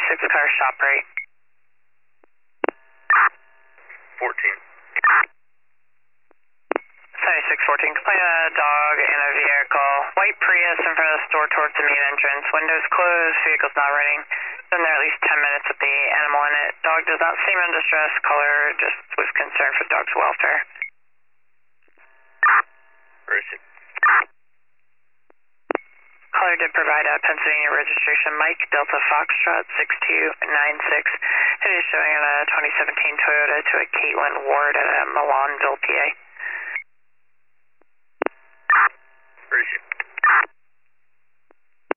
76 car shop right. 14. 7614, complaint of a dog in a vehicle. White Prius in front of the store towards the main entrance. Windows closed, vehicle's not running. Been there at least 10 minutes with the animal in it. Dog does not seem in distress. Caller just was concerned for dog's welfare. Where is it? Caller did provide a Pennsylvania registration, Mike Delta Foxtrot 6296. It is showing on a 2017 Toyota to a Caitlin Ward at Milanville, PA. Where is it?